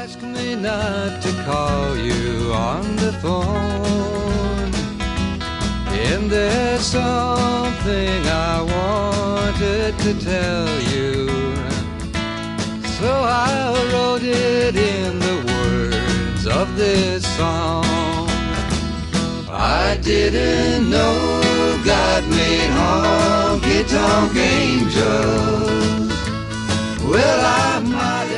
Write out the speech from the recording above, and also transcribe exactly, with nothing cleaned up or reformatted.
Ask me not to call you on the phone. And there's something I wanted to tell you, so I wrote it in the words of this song. I didn't know God made honky-tonk angels. Well, I might